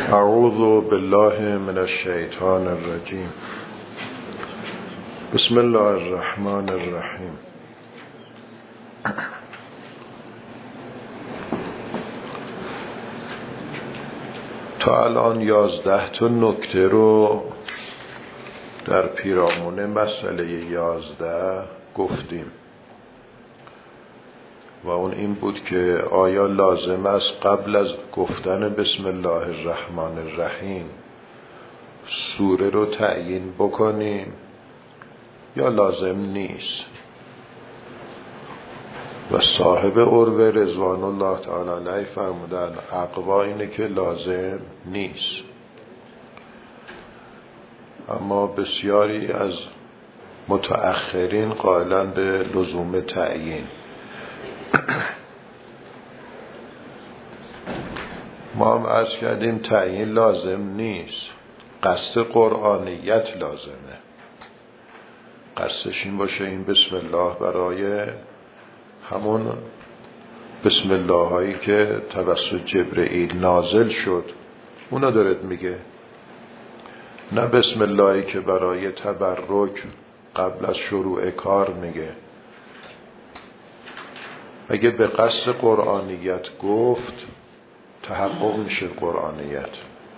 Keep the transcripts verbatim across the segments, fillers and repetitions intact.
اعوذ بالله من الشیطان الرجیم. بسم الله الرحمن الرحیم. تا الان یازده تا نکته رو در پیرامون مسئله یازده گفتیم و اون این بود که آیا لازم است قبل از گفتن بسم الله الرحمن الرحیم سوره رو تعیین بکنیم یا لازم نیست؟ و صاحب عروه رضوان الله تعالی علیه فرمودن اقوا اینه که لازم نیست، اما بسیاری از متأخرین قائلن به لزوم تعیین. ما هم عرض کردیم تعیین لازم نیست، قصد قرآنیت لازمه. قصدش این باشه این بسم الله برای همون بسم الله هایی که توسط جبرئیل نازل شد اونا دارد میگه، نه بسم اللهی که برای تبرک قبل از شروع کار میگه. اگه به قصد قرآنیت گفت تحقق میشه قرآنیت.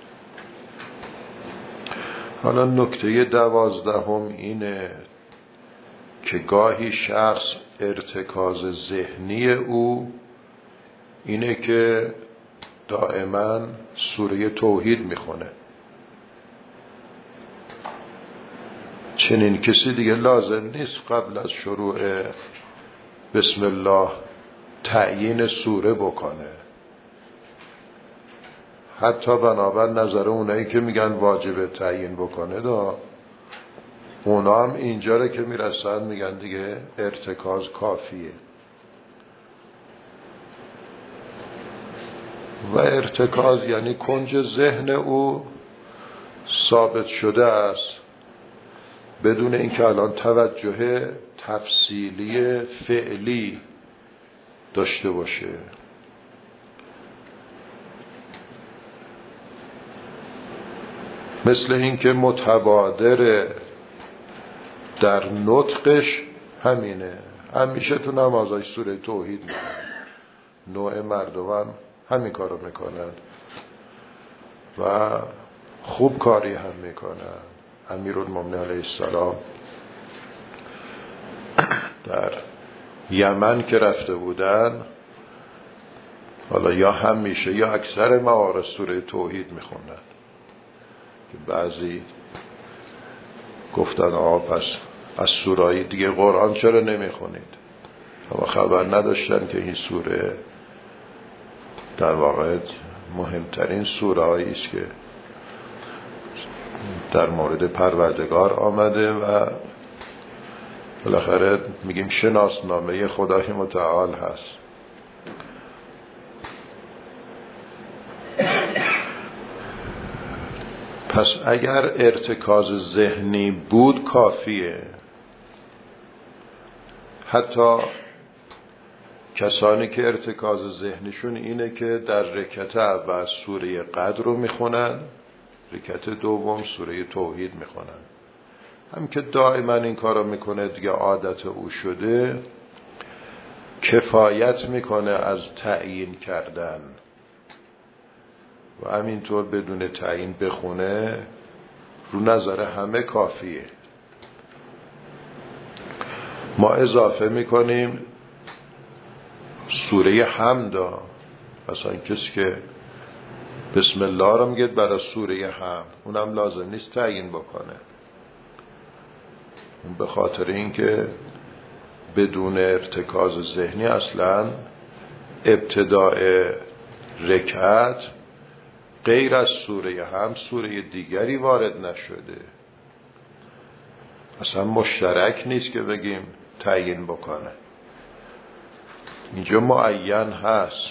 حالا نکته دوازدهم اینه که گاهی شخص ارتکاز ذهنی او اینه که دائما سوره توحید میخونه. چنین کسی دیگه لازم نیست قبل از شروع بسم الله تعیین سوره بکنه، حتی بنابر نظر اونایی که میگن واجب تعیین بکنه دا اونا هم اینجا رو که میرسن میگن دیگه ارتکاز کافیه. و ارتکاز یعنی کنج ذهن او ثابت شده است بدون اینکه الان توجه تفصیلی فعلی داشته باشه. مثل اینکه متبادر در نطقش همینه، همیشه تو نمازهای سوره توحید میکنن، نوع مردم هم همین کارو میکنن و خوب کاری هم میکنن. امیرالمومنین علیه السلام در یمن که رفته بودن حالا یا همیشه یا اکثر موارد سوره توحید میخوندن که بعضی گفتن آقا پس از سوره‌ای دیگه قرآن چرا نمیخونید؟ اما خبر نداشتن که این سوره در واقع مهمترین سوره‌ای است که در مورد پروردگار آمده و بالاخره میگیم شناسنامه خدای متعال هست. پس اگر ارتکاز ذهنی بود کافیه. حتی کسانی که ارتکاز ذهنشون اینه که در رکعت اول سوره قدر رو میخونن، رکعت دوم سوره توحید میخونن، هم که دائما این کار رو میکنه دیگه عادت او شده، کفایت میکنه از تعیین کردن و همینطور بدون تعیین بخونه رو نظر همه کافیه. ما اضافه میکنیم سوره حمد، مثلا کسی که بسم الله رو میگه برای سوره حمد اونم لازم نیست تعیین بکنه، اون به خاطر اینکه بدون ارتکاز ذهنی اصلا ابتداء رکعت غیر از سوره حمد سوره دیگری وارد نشده، اصلا مشترک نیست که بگیم تعیین بکنه. اینجا معین هست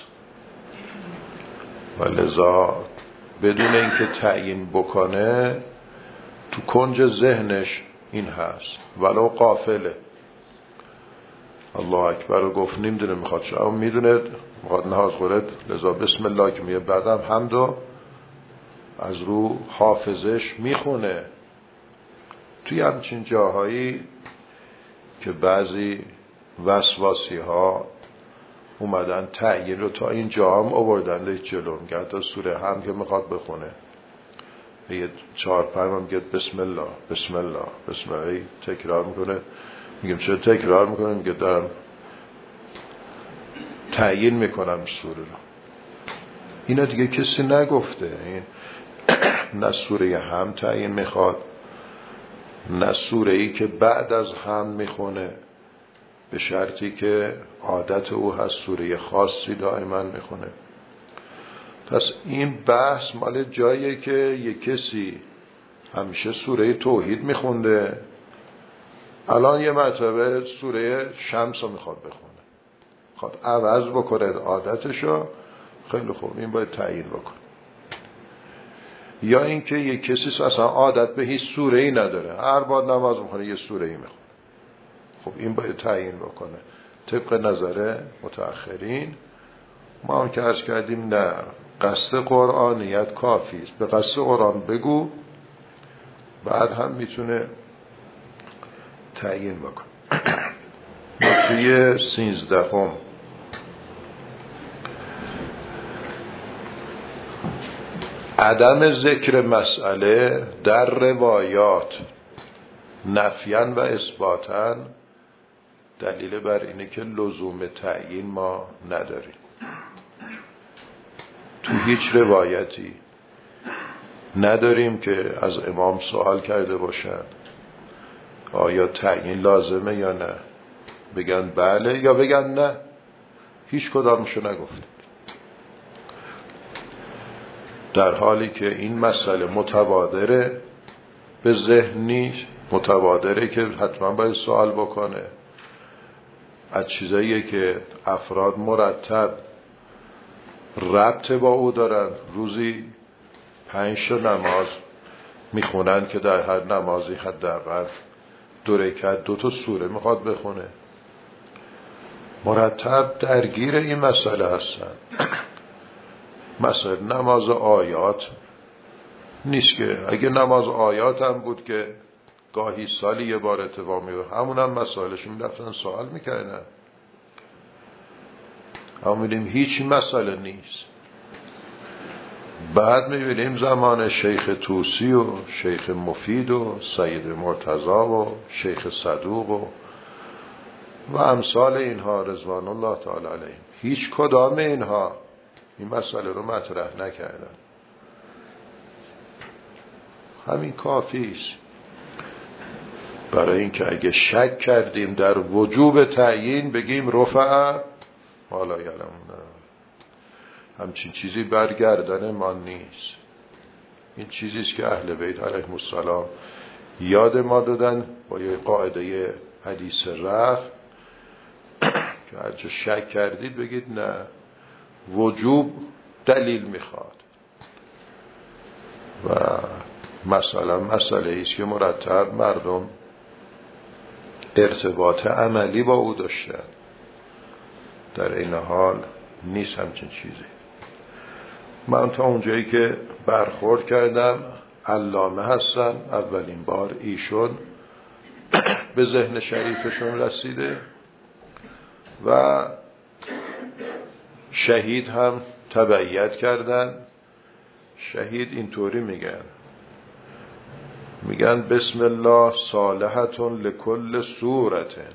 و لذا بدون اینکه تعیین بکنه تو کنج ذهنش این هست ولو غافله. الله اکبر رو گفت نمیدونه میخواد چه، اما میدونه میخواد نهاز خورد، لذا بسم الله که میگه بعدم حمد و از رو حافظش میخونه. توی همچین جاهایی که بعضی وسواسی ها اومدن تعیین رو تا این جا هم آوردن جلو، میگه حتی سوره هم که میخواد بخونه یه چهار پنج هم میگه بسم الله بسم الله بسم الله تکرار میکنه. میگم چرا تکرار میکنه؟ میگه دارم تعیین میکنم سوره رو. اینا دیگه کسی نگفته. این نه سوره هم تعیین میخواد، نه سوره ای که بعد از هم میخونه، به شرطی که عادت او هست سوره خاصی دائما میخونه. پس این بحث مال جاییه که یک کسی همیشه سوره توحید میخونده، الان یه مرتبه سوره شمس رو میخواد بخونه، میخواد عوض بکنه عادتشو، خیلی خوب این باید تعیین بکنه. یا اینکه یک کسی اصلا عادت به هیچ سوره ای نداره، هر بار نماز میخونه یه سوره ای میخونه، خب این باید تعیین بکنه طبق نظر متأخرین. ما هم که عرض کردیم نه، قصد قرآنیت کافی است. به قصد قرآن بگو، بعد هم میتونه تعیین بکن. ما توی سیزدهم عدم ذکر مسئله در روایات نفیاً و اثباتاً دلیل بر اینه که لزوم تعیین ما نداریم. تو هیچ روایتی نداریم که از امام سوال کرده باشن آیا تعیین لازمه یا نه، بگن بله یا بگن نه، هیچ کدامشو نگفته. در حالی که این مسئله متبادره به ذهنی، متبادره که حتما باید سوال بکنه از چیزایی که افراد مرتب ربط با او دارن. روزی پنج تا نماز میخونن که در هر نمازی حداقل دو رکعت دو تا سوره میخواد بخونه، مرتب درگیر این مسئله هستن. مسئله نماز آیات نیست که، اگه نماز آیات هم بود که گاهی سالی یه بار اتفاق میفته، همون هم مسائلشون میرفتن سوال میکردن. اما میبینیم هیچ مسئله نیست. بعد میبینیم زمان شیخ طوسی و شیخ مفید و سید مرتضی و شیخ صدوق و و امثال اینها رضوان الله تعالی علیهم، هیچ کدام اینها این مسئله رو مطرح نکردن. همین کافی است برای اینکه اگه شک کردیم در وجوب تعیین بگیم رفع حالا یعلمون، همچین چیزی برگردن ما نیست. این چیزیست که اهل بیت علیهم السلام یاد ما دادن با یه قاعده حدیث رفع که هرچه شک کردید بگید نه، وجوب دلیل میخواد. و مثلا مسئله ایست که مرتب مردم ارتباط عملی با او داشتن، در این حال نیست همچین چیزی. من تا اونجایی که برخورد کردم علامه هستن، اولین بار ایشون به ذهن شریفشون رسیده و شهید هم تبعیت کردن. شهید اینطوری میگن میگن بسم الله صالحتون لکل صورتن.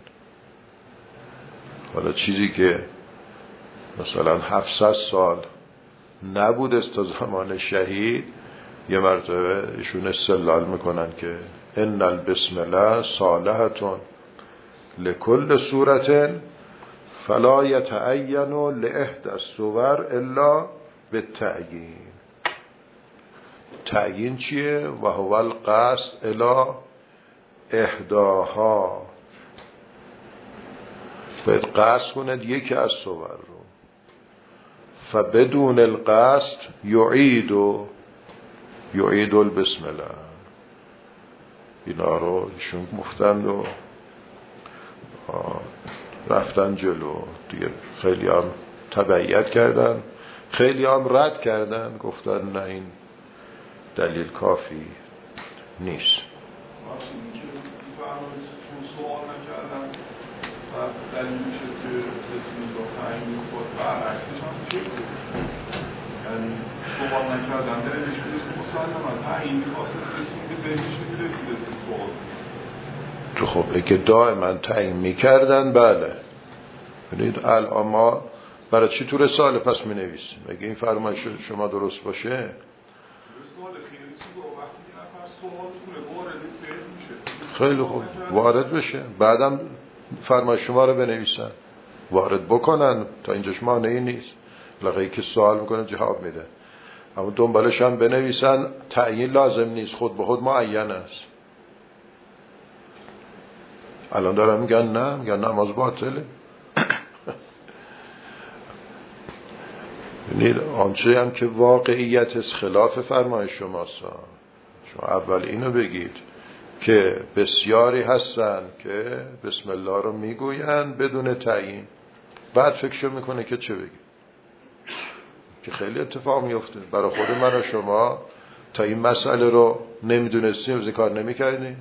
حالا چیزی که مثلا هفتصد سال نبود است تا زمان شهید، یه مرتبه ایشون استدلال میکنن که ان البسم الله صالحتون لکل صورتن فلا یتعین لاحدى الصور الا بالتعیین. تعیین چیه؟ و هو القصد الی احداها، باید قصد کند یکی از صور رو. فبدون القصد یعید و یعید البسم الله. اینا رو ایشون گفتند و رفتن جلو دیگه. خیلی هم تبعیت کردن، خیلی هم رد کردن، گفتن نه این دلیل کافی نیست. سوال نکردن و دلیل میشه که اسم با تعیین خود برعکسش هم چه بود؟ یعنی سوال نکردن دلیلش میرسید مسلما تعیین میخواست اسمی به ذهنش میرسید اسم سوال تو خب اگه دائما تعیین میکردن بله. ببینید الان ما برای چی تو رساله پس مینویسیم؟ اگه این فرمایش شما درست باشه رساله خیلی چیزا وقتی یه نفر سوال کنه وارد فهم میشه خیلی خوب وارد بشه، بعدم فرمایش شما رو بنویسن وارد بکنن، تا اینجاش مانعی نیست. لقایی که سوال میکنه جواب میده، اما دنبالش هم بنویسن تعیین لازم نیست، خود به خود معین است. الان دارن میگن نه، میگن نماز باطله. یعنی آنچه هم که واقعیت است خلاف فرمایش شماست. شما اول اینو بگید که بسیاری هستن که بسم الله رو میگوین بدون تعیین، بعد فکرشو میکنه که چه بگی، که خیلی اتفاق میفته. برای خود من و شما تا این مسئله رو نمیدونستیم از این کار نمیکردیم.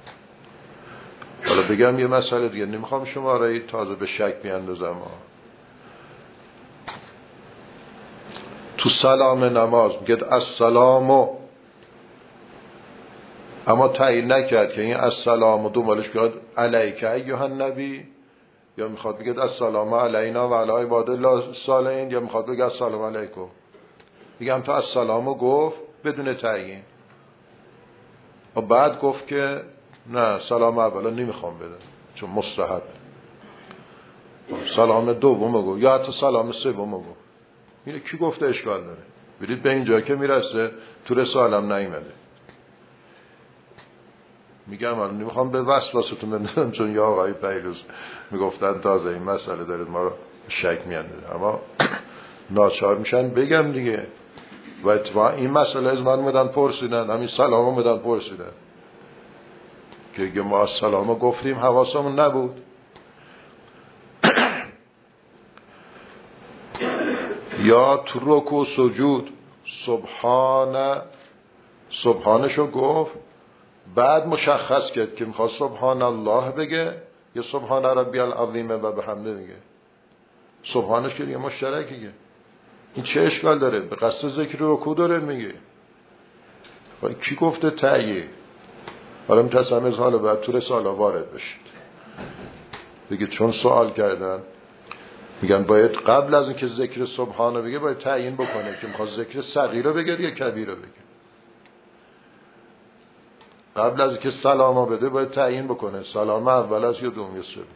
حالا بگم یه مسئله دیگه، نمیخوام شما را تازه به شک بیاندازم. تو سلام نماز میگه السلامو، اما تعیین نکرد که این السلام و دنبالش بیاد علیک ایها النبی، یا میخواد بگه السلام علینا و علی عباد الله الصالحین، یا میخواد بگه السلام علیکم. میگم تو السلامو گفت بدون تعیین و بعد گفت که نه سلام اولا نمیخوام بدم چون مستحب، سلام دومو گفت یا حتی سلام سومو گفت. اینه کی گفته اشکال داره؟ برید به اینجا که میرسه تو رسالم نیومده. میگم الان نمیخوام به وسواستون بندازم، چون یا آقای پیروز میگفتن تازه این مسئله دارید ما رو شک میاندازه، اما ناچار میشن بگم دیگه. و اتفاقا این مسئله از من اومدن پرسیدن، همین سلام اومدن پرسیدن که اگه ما سلام گفتیم حواسمون نبود. یا تو رکوع سجود سبحان سبحانشو گفت، بعد مشخص کرد که میخواد سبحان الله بگه یا سبحان ربی العظیم و بحمده بگه. سبحانش که دیگه مشترکیه، این چه اشکال داره؟ به قصد ذکر رکوع داره میگه. کی گفته تعیین؟ حالا میترسم از حالا بعد تو رساله وارد بشید بگه چون سوال کردن میگن باید قبل از اینکه ذکر سبحانه بگه باید تعیین بکنه که میخواد ذکر صغیر رو بگه یا کبیر رو بگه. قبل از اینکه سلام بده باید تعیین بکنه سلام اول است یا دوم یا سوم.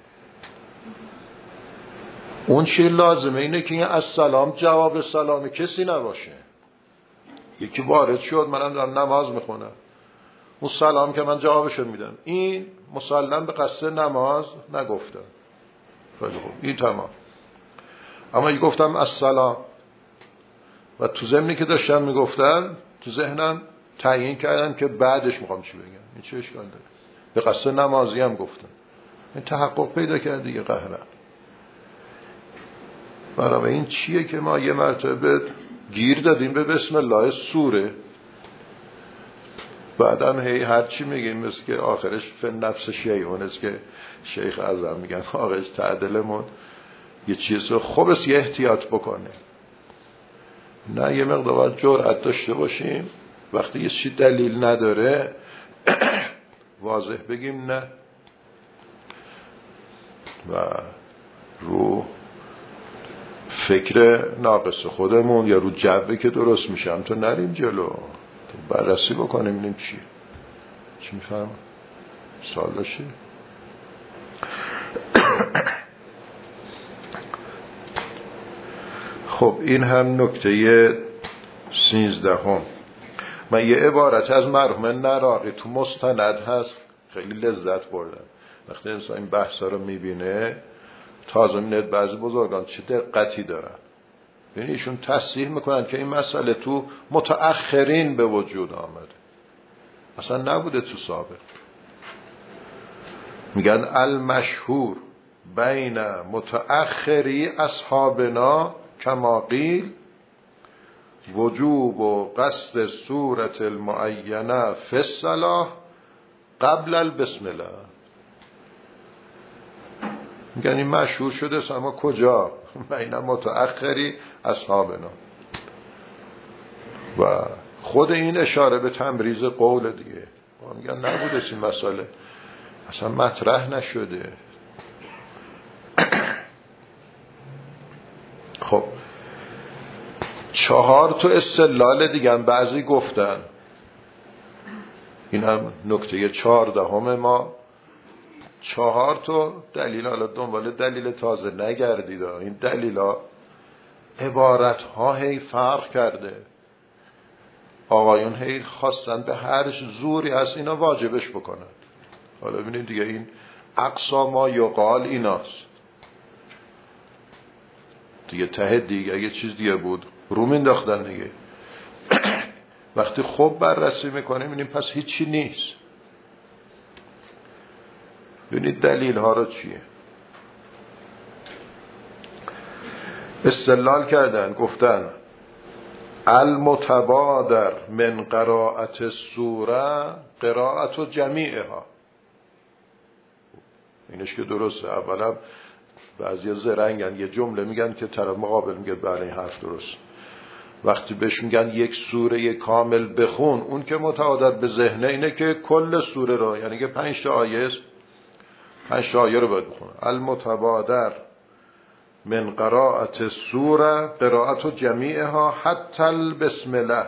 اون چی لازمه اینه که این از سلام جواب سلام کسی نباشه. یکی وارد شد منم دارم نماز میخونم، اون سلام که من جوابشو میدم، این مسلم به قصد نماز نگفتم. خیلی خوب این تمام. اما اگه گفتم السلام و تو ضمنی که داشتم میگفتن تو ذهنم تعیین کردم که بعدش میخوام چی بگم، این چه اشکال داره؟ به قصد نمازی هم گفتم، این تحقق پیدا کرد دیگه قهرن. برای این چیه که ما یه مرتبه گیر دادیم به بسم الله سوره، بعدم هی هر چی میگیم مثل که آخرش فن نفس شیعون است که شیخ اعظم میگن آخرش تعدلمون یه چیز رو خوب است یه احتیاط بکنه. نه یه مقدار جرأت داشته باشیم وقتی یه چیز دلیل نداره واضح بگیم نه و رو فکر ناقص خودمون یا رو جبه که درست میشم تو نریم جلو، تو بررسی بکنیم ببینیم چی چی میفهم. سوال داشتی؟ خب این هم نکته سیزده هم. من یه عبارت از مرحوم نراقی تو مستند هست خیلی لذت بردم وقتی انسان این بحثا رو میبینه. تازه می‌بینید بعضی بزرگان چه دقتی دارن، یعنی ایشون تصحیح میکنن که این مسئله تو متأخرین به وجود آمده، اصلا نبوده تو سابق. میگن المشهور بین متأخری اصحابنا کما قیل وجوب و قصد صورت المعینه فی الصلاة قبل البسم الله. یعنی مشهور شده اما کجا؟ بین متأخری اصحابنا. و خود این اشاره به تمریز قول دیگه. میگن نبوده این مسئله، اصلا مطرح نشده. خب چهار تا استدلال دیگه هم بعضی گفتن، این هم نکته چهاردهم ما. چهار تا دلیل، حالا دنبال دلیل تازه نگردید، این دلیل ها عبارت ها هی فرق کرده. آقایون هی خواستن به هر زوری از اینا واجبش بکنن. حالا ببینید دیگه این اقصا ما یقال ایناست دیگه. ته دیگه اگه چیز دیگه بود رو مینداختن دیگه. وقتی خوب بررسی میکنیم میبینیم پس هیچی نیست. ببینید دلیل ها رو چیه استدلال کردن. گفتن المتبادر من قراءت السوره قراءت جمیعها. اینش که درسته. اولا بعضی زرنگن یه جمله میگن که طرف مقابل میگه بله این حرف درست. وقتی بهش میگن یک سوره کامل بخون، اون که متعادل به ذهنه اینه که کل سوره رو، یعنی که پنج تا آیه پنج تا آیه رو باید بخونه. المتبادر من قراءت السوره قراءت جمیعها حتی البسم الله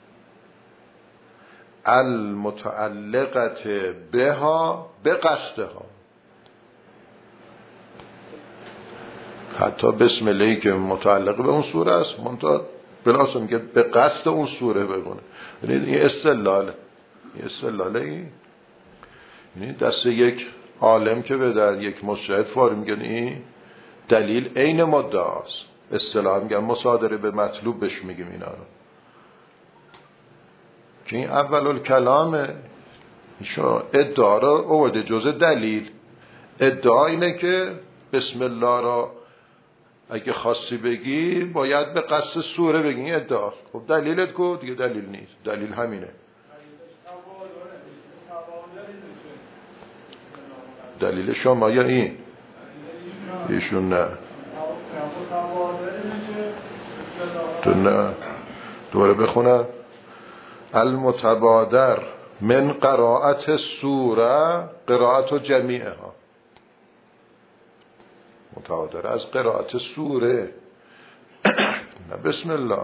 المتعلقت بها بقصدها. حتی بسم الله که متعلق به اون سوره است، منتها بلاسه میگه به قصد اون سوره بگونه. یعنی این استدلاله. این استدلاله این یعنی دست یک عالم که به در یک مجتهد فاری میگن این دلیل عین مدعاست. اصطلاح میگن مصادره به مطلوب بهش میگیم اینا رو، که این اول الکلامه. شما ادعا رو آورده جزء دلیل. ادعا اینه که بسم الله را اگه خاصی بگی باید به قصد سوره بگی. ادعا. خب دلیلت کو؟ دیگه دلیل نیست. دلیل همینه. دلیل شما یا این؟ ایشون نه. تو نه. دوباره بخونم. المتبادر من قراءت السوره قراءت جمیعها. متبادر از قراءت سوره، نه بسم الله.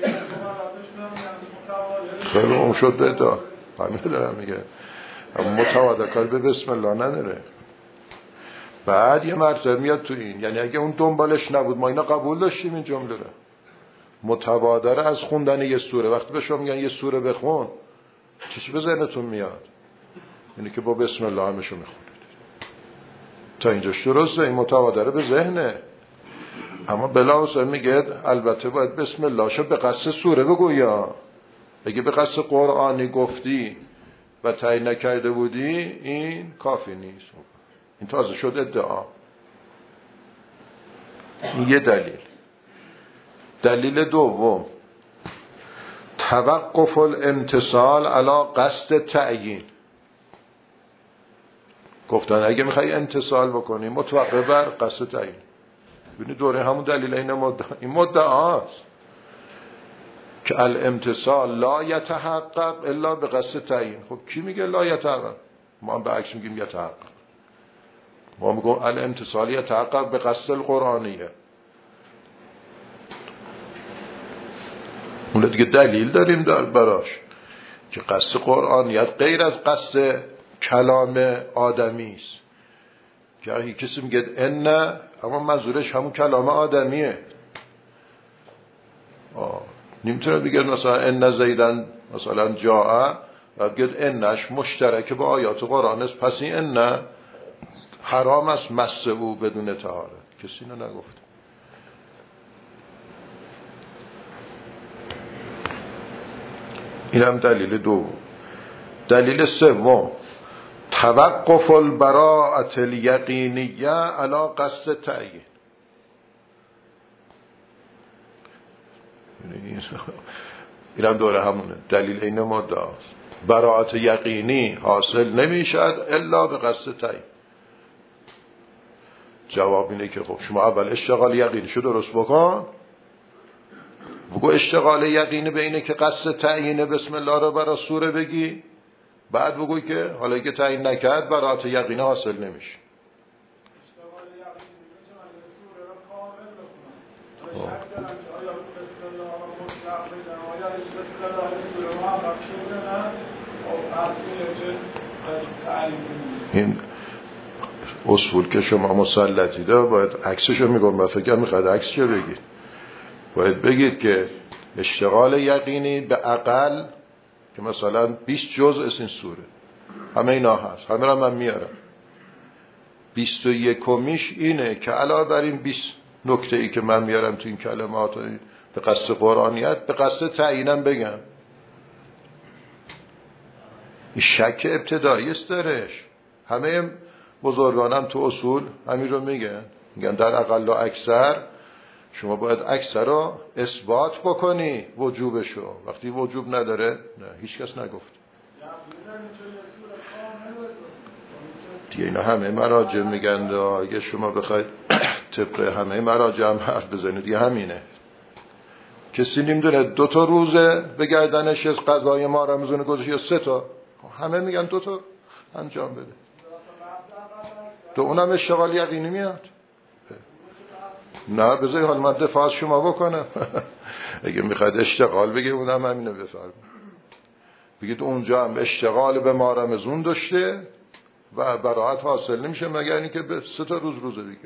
خیلی اون شد بدا همین دارم میگه. اما متبادر کار به بسم الله نداره. بعد یه مرتبه میاد تو این، یعنی اگه اون دنبالش نبود ما اینا قبول داشتیم این جمله رو. متبادر از خوندن یه سوره. وقتی به شما میگن یه سوره بخون، چی به ذهنتون میاد؟ یعنی که با بسم الله همشو میخونید. تا اینجاش درسته، این متبادره به ذهنه. اما بلاوسه میگه البته باید بسم الله شو به قصد سوره بگویا. اگه به قصد قرآنی گفتی و تعیین نکرده بودی این کافی نیست. این تازه شد ادعا. این یه دلیل. دلیل دوم توقف الامتصال علی قصد تعیین. گفتن اگه میخوای امتصال بکنی متوقف بر قصد تعیین. ببینید دوره همون دلیل این مدعا. این مدعاست که الامتصال لا یتحقق الا به قصد تعیین. خب کی میگه لا یتحقق؟ ما هم به عکس میگیم یتحقق. ما میگم الامتصال یتحقق به قصد القرآنیه. اون دیگه دلیل داریم در براش که قصد قرآنیت غیر از قصد کلام آدمی است. که اگه کسی میگه ان، اما منظورش همون کلام آدمیه. آه. نمیتونه بگه مثلا ان زیدن مثلا جاء و بگه انش مشترک با آیات قرآن است، پس این ان حرام است مس او بدون طهارت. کسی اینو نگفت. این هم دلیل دو. دلیل سوم توقف البراءة الیقینیه علی قصد تعیین. اینم دوره همونه. دلیل این مدعاست. براءت یقینی حاصل نمیشد الا به قصد تعیین. جواب اینه که خب شما اول اشتغال یقینیشو درست بکن، بگو اشتغال یقینی به اینه که قصد تعیین بسم الله رو برای سوره بگی، بعد بگوی که حالا که تعیین نکرد براءت یقینی حاصل نمیشه. این اصول که شما مسلطی ده باید عکسشو میگم، من فکر میخواد عکسشو بگید. باید بگید که اشتغال یقینی به اقل که مثلا بیست جزء از این سوره همه اینا هست، همه را من میارم. بیست و یکمیش اینه که علاوه بر این بیست نکته ای که من میارم تو این کلمات به قصد قرآنیت به قصد تعیینم بگم. این شک ابتدایی است درش. همه بزرگانم تو اصول همین رو میگن، میگن در اقل و اکثر شما باید اکثر رو اثبات بکنی وجوبشو. وقتی وجوب نداره نه، هیچ کس نگفت دیگه. اینا همه مراجع میگن اگه شما بخواید طبق همه مراجع هم حرف بزنید دیگه همینه. کسی نمیدونه دو تا روزه به گردنش از قضای ما رمضان گذاشت یا سه تا، همه میگن دو تا انجام بده. تو اونم اشتغال یقینی میاد. نه بذاری حال من دفاع از شما بکنم. اگه میخواید اشتغال بگه اونم همینه بفرمایید، بگید اونجا هم اشتغال به ما رمضان داشته و براحت حاصل نمیشه مگر اینکه به سه تا روز روزه بگیره.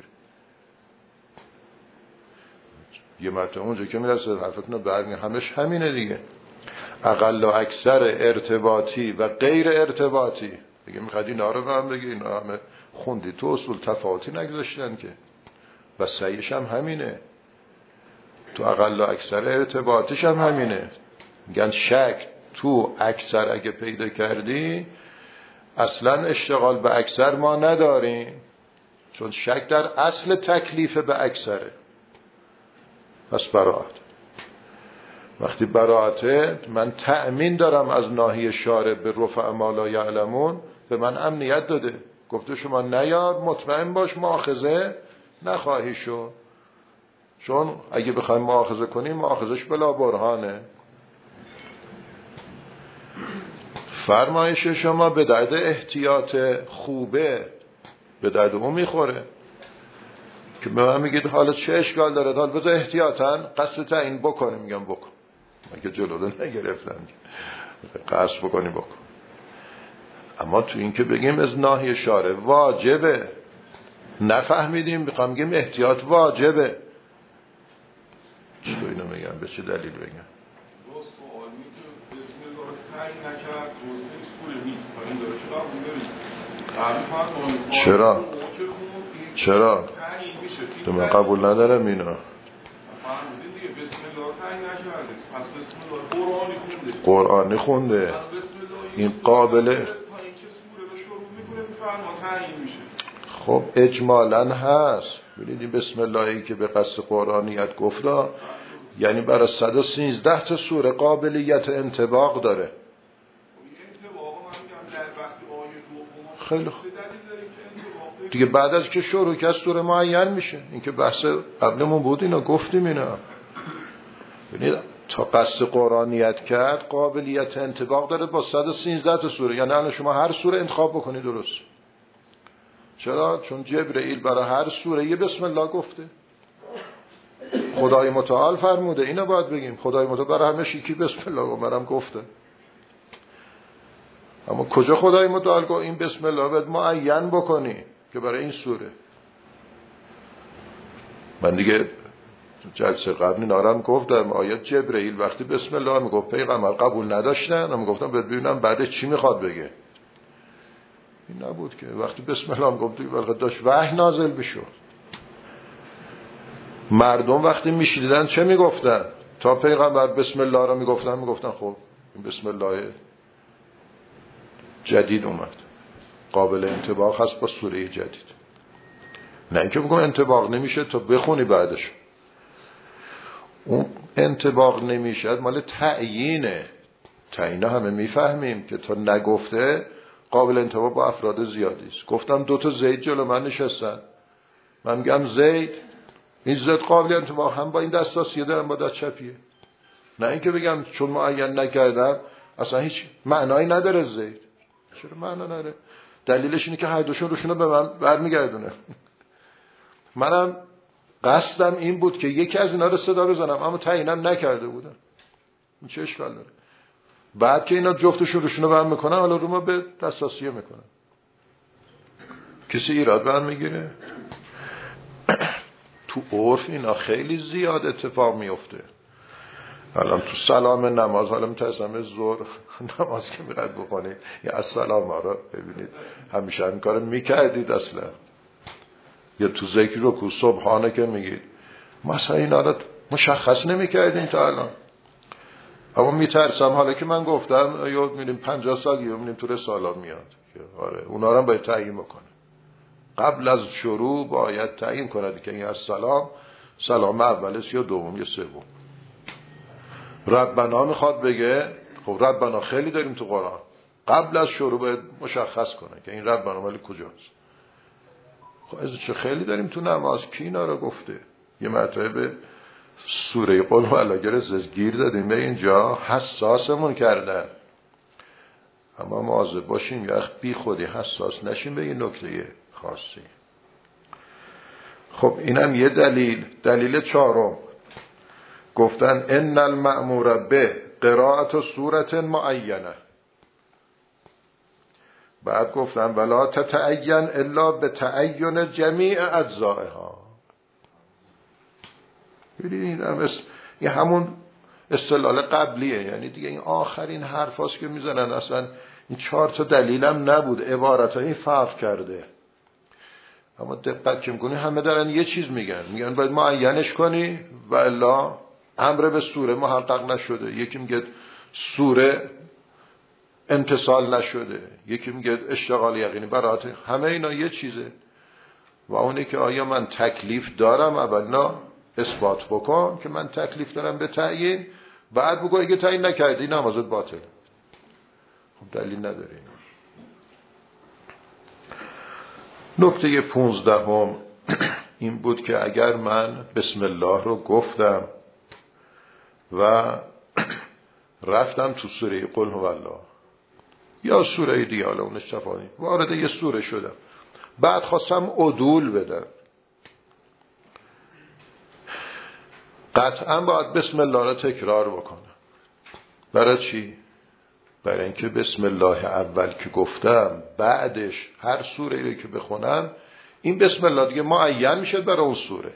یه مرتبه اونجا که میرسه حرفتون رو برمیه همش همینه دیگه. اقل و اکثر ارتباطی و غیر ارتباطی. اگه میخواد اینا رو هم بگی اینا همه خوندی تو اصول تفاوتی نگذاشتن که، و سعیش هم همینه. تو اقل و اکثر ارتباطیش هم همینه. میگن شک تو اکثر اگه پیدا کردی اصلا اشتغال به اکثر ما نداریم، چون شک در اصل تکلیف به اکثره. پس براعت. وقتی براعته من تأمین دارم از ناحیه شارع به رفع ما لا یعلمون، به من امنیت داده، گفته شما نیار مطمئن باش مؤاخذه نخواهی شو. چون اگه بخوایم مؤاخذه کنیم مؤاخذش بلا برهانه. فرمایش شما به درد احتیاط خوبه، به درد اون میخوره که به من میگید حالا چه اشکال داره، حالا بذار احتیاطاً قصد تعیین بکنیم. میگم بکن، مگه جلو رو نگرفتم، قصد بکنی بکن. اما تو این که بگیم از ناحیه شارع واجبه نفهمیدیم بخوام بگیم احتیاط واجبه، چطور اینو میگم؟ به چه دلیل بگم؟ چرا؟ چرا؟ تو من قبول ندارم اینا. قرآنی خونده این قابله. خب اجمالاً هست. ببینید بسم اللهی که به قصد قرآنیت گفتا یعنی برای صد و سیزده تا سوره قابلیت انطباق داره. خیلی خوب دیگه بعد از که شروع که از سوره معین میشه. این که بحث قبلمون بود اینا گفتیم اینا. ببینید تا قصد قرآنیت کرد قابلیت انطباق داره با صد و سیزده تا سوره. یعنی الان شما هر سوره انتخاب بکنید درست. چرا؟ چون جبرئیل برای هر سوره یه بسم الله گفته. خدای متعال فرموده. اینو باید بگیم خدای متعال برای همه شیکی بسم الله برام گفته. اما کجا خدای متعال گفت این بسم الله باید معین بکنی که برای این سوره؟ من دیگه جلسه قبلی نارم گفتم آیت جبرئیل وقتی بسم الله میگفت پیغمبر قبول نداشتن. من گفتم ببینم بعد چی میخواد بگه. این نبود که وقتی بسم الله میگفت وقتی داشت وحی نازل بشد. مردم وقتی میشیدن چه میگفتن؟ تا پیغمبر بسم الله را میگفتن میگفتن خب این بسم الله جدید اومد قابل انطباق هست با سوره جدید. نه اینکه بگم انطباق نمیشه تا بخونی بعدش. اون انطباق نمیشد مال تعیینه. تعیین همه میفهمیم که تا نگفته قابل انطباق با افراد زیادی است. گفتم دو تا زید جلو من نشستن، من میگم زید، این زید قابل انطباق هم با این دست راستیه دارم با دست چپیه. نه اینکه بگم چون معین نکردم اصلا هیچ معنایی نداره زید. چرا معنا نداره؟ دلیلش اینه که هر دوشون روشونو به من برمیگردونه. منم قصدم این بود که یکی از اینا رو صدا بزنم اما تعیینم نکرده بودم. این چه اشکال داره؟ بعد که اینا جفتشون روشونو برم میکنن حالا رو ما به دستاسیه میکنن. کسی ایراد برم میگیره؟ تو عرف اینا خیلی زیاد اتفاق میفته. الان تو سلام نماز، حالا میترسم ظهر نماز که میرد بکنید یا السلام ها رو ببینید همیشه این کار میکردید اصلا، یا تو ذکر رو که صبحانه که میگید مثلا اینا رو مشخص نمیکردیم تا الان. اما میترسم حالا که من گفتم یاد میریم پنجاه سال یا میریم تو رسالا میاد، آره اونا رو هم باید تعیین بکنه. قبل از شروع باید تعیین کنه که این از سلام سلام اولش یا دوم یا سوم. ربنا میخواد بگه، خب ربنا خیلی داریم تو قرآن، قبل از شروع باید مشخص کنه که این ربنا مالی کجاست. خب از چه خیلی داریم تو نماز، کی اینا رو گفته؟ یه مرتبه سوره قل هو گرز گیر دادیم به اینجا حساسمون کردن. اما مواظب باشیم یا بی خودی حساس نشیم به این نکته خاصی. خب اینم یه دلیل. دلیل چهارم گفتن ان المأمور به قرائت سورة معینه. بعد گفتن ولا تتعین الا بتعین جمیع اجزائها. ببینید این همون استدلال قبلیه، یعنی دیگه این آخرین حرفاست که میزنن. اصلا این چهار تا دلیلم نبود، عبارتایی فرق کرده. اما دقت که میکنی همه دارن یه چیز میگن، میگن باید معینش کنی و الا امر به سوره محقق نشده. یکی میگه سوره امتصال نشده، یکی میگه اشتغال یقینی برات. همه اینا یه چیزه و اونه که آیا من تکلیف دارم اولا اثبات بکن که من تکلیف دارم به تعیین، بعد بگو اگه تعیین نکردی نمازت باطل. خب دلیل نداره اینا. نکته پونزدهم این بود که اگر من بسم الله رو گفتم و رفتم تو سوره قل هو الله یا سوره دیگه، حالا اونش تفاهمی، وارد یه سوره شدم، بعد خواستم عدول بدم، قطعا باید بسم الله رو تکرار بکنم. برای چی؟ برای اینکه بسم الله اول که گفتم بعدش هر سوره رو که بخونم این بسم الله دیگه معین میشه برای اون سوره.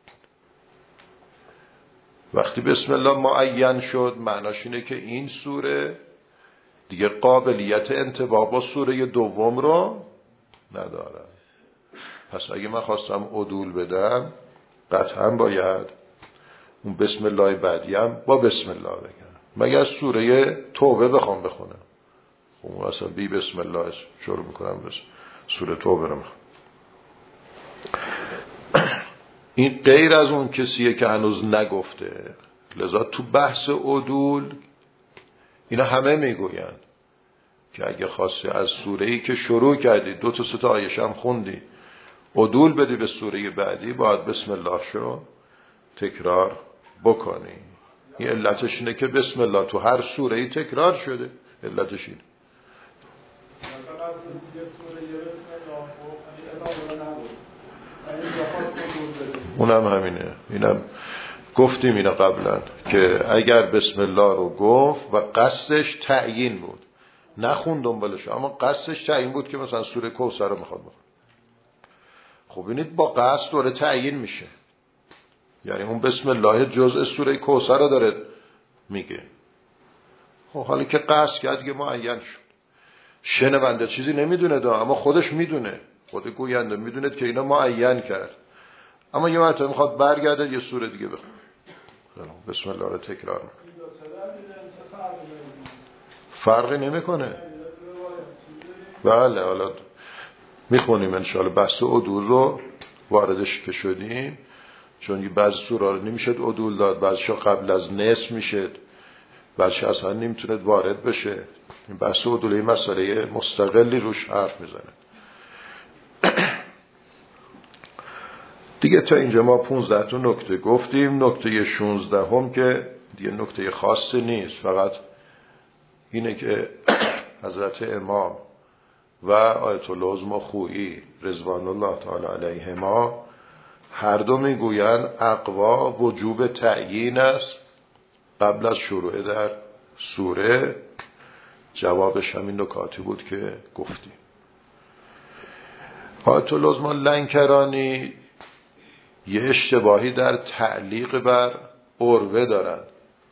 وقتی بسم الله معین شد معناش اینه که این سوره دیگه قابلیت انطباق با سوره دوم رو نداره. پس اگه من خواستم عدول بدم قطعا باید اون بسم الله بعدیم با بسم الله بگم، مگر سوره توبه بخوام بخونم اون اصلا بی بسم الله شروع میکنم بس سوره توبه رو میخوام. این غیر از اون کسیه که هنوز نگفته. لذا تو بحث عدول اینا همه میگوین که اگه خواستی از سوره‌ای که شروع کردی دو تا سه تا آیه هم خوندی عدول بدی به سوره بعدی باید بسم الله شو تکرار بکنی. این علتش اینه که بسم الله تو هر سوره‌ای تکرار شده. علتش اینه. اونم همینه. اینم گفتیم اینا قبلا که اگر بسم الله رو گفت و قصدش تعیین بود، نخون دنبالش، اما قصدش تعیین بود که مثلا سوره کوثر رو میخواد بخونه، خب ببینید با قصد دوره تعیین میشه. یعنی اون بسم الله جزء سوره کوثر رو داره میگه. خب حالا که قصد کرد دیگه معین شد. شنونده چیزی نمیدونه دا، اما خودش میدونه، خود گوینده میدونه که اینا معین کرد. اما یه مرتبه میخواد برگرده یه سوره دیگه بخونه. بسم الله رو تکرار میکنه. فرقی نمیکنه. بله حالا میخونیم انشاءالله بحث عدول رو واردش که شدیم چون بعض سورا رو نمیشد عدول داد، بعضیشا قبل از نصف میشد، بعضیشا اصلا نمیتونه وارد بشه. این بحث عدول این مسئله مستقلی روش حرف میزنه. دیگه تا اینجا ما پونزده تا نکته گفتیم. نکته شانزده هم که دیگه نکته خاصی نیست، فقط اینه که حضرت امام و آیت الله عظمی خویی رضوان الله تعالی علیهما هر دو میگویند اقوا وجوب تعیین است قبل از شروع در سوره. جوابش همین نکاتی بود که گفتیم. آیت الله عظمی لنکرانی یه اشتباهی در تعلیق بر عروه دارند.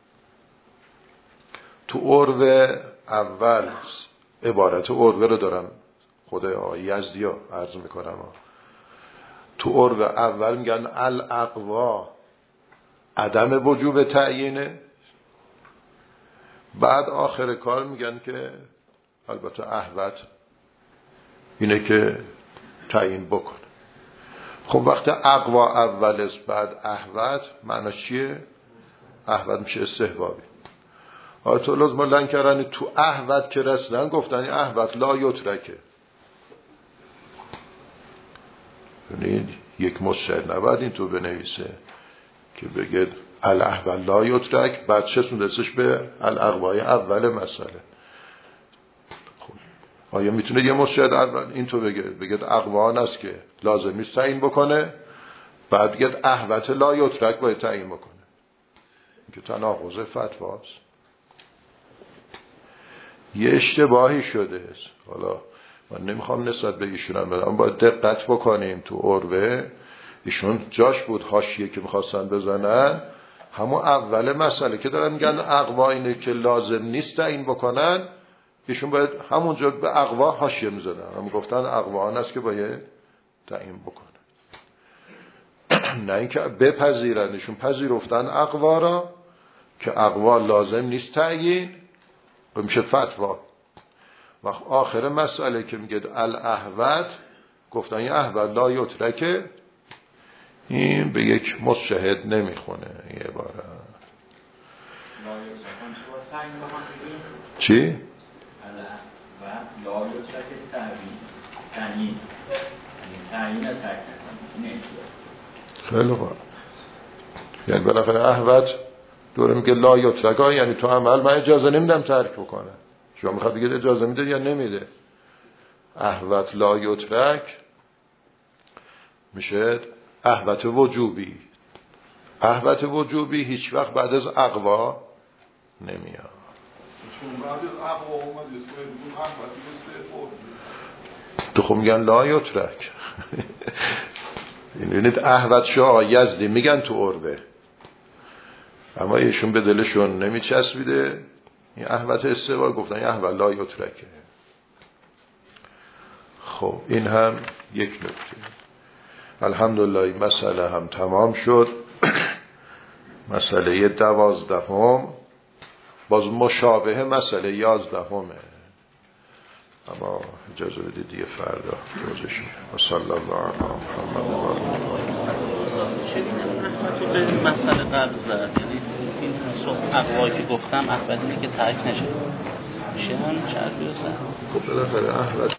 تو عروه اول عبارت عروه رو دارم خدای آقای یزدی ها عرض میکنم، تو عروه اول میگن الاقوا عدم وجوب تعیینه، بعد آخر کار میگن که البته احوط اینه که تعیین بکنه. خب وقتی اقوا اول است بعد احوط معنی چیه؟ احوط میشه استحبابی. آیت الله عظمی لنکرانی تو احوط که رسیدن گفتن احوط لا یترکه، یعنی یک مجتهد نباید این تو بنویسه که بگه الاحوط لا یترک بعد چه سوندستش به الاقوای اول مسئله. خب آیا میتونه یه مجتهد اول این تو بگه بگه اقوان است که لازم نیست تعیین بکنه، بعد بگه احوط لا یترک باید تعیین بکنه؟ این که تناقض فتواست، یه اشتباهی شده است. حالا من نمیخوام نسبت به ایشون هم برم، باید دقت بکنیم. تو عروه ایشون جاش بود حاشیه که میخواستن بزنن همون اول مسئله که دارن میگن اقوا اینه که لازم نیست تعیین بکنن، ایشون باید همونجا به اقوا حاشیه میزدن، هم گفتن اقوا آن است که باید تعیین بکنن، نه اینکه بپذیرن. ایشون پذیرفتن اقوا را که اقوا لازم نیست تعیین و میشه فتوا. و آخر مسئله که میگه الاحوط گفتن این احوط لا یترکه، این به یک مجتهد نمیخونه این عبارت. چی؟ لا یترکه تعیین تعیین تعیین خیلی خوب. یعنی بالاخره احوط دوره میگه لا یترکه، یعنی تو عمل من اجازه نمیدم ترک بکنه. شما میخواد بگید اجازه میده یا نمیده؟ احوط لا یترک میشه احوط وجوبی. احوط وجوبی هیچ وقت بعد از اقوا نمیاد. چون بعد از اقوا اومد اسمه بدون احوط استحبابی. تو خب میگن لا یترک. اینید احوط شاه یزدی میگن تو عروه، اما ایشون به دلشون نمیچسبیده این احوط استحباب، گفتن این احوط لا یترکه. خب این هم یک نکته. الحمدلله این مسئله هم تمام شد. مسئله دوازدهم باز مشابه مسئله یازدهمه، اما اجازه بدید دیگه فردا توضیحش میدم. صلی الله علی محمد و آله. این مسئله قبل زد، یعنی این اقوایی که گفتم احوال اینه که ترک نشه میشه هم چربی و سر. خب بالاخره احوال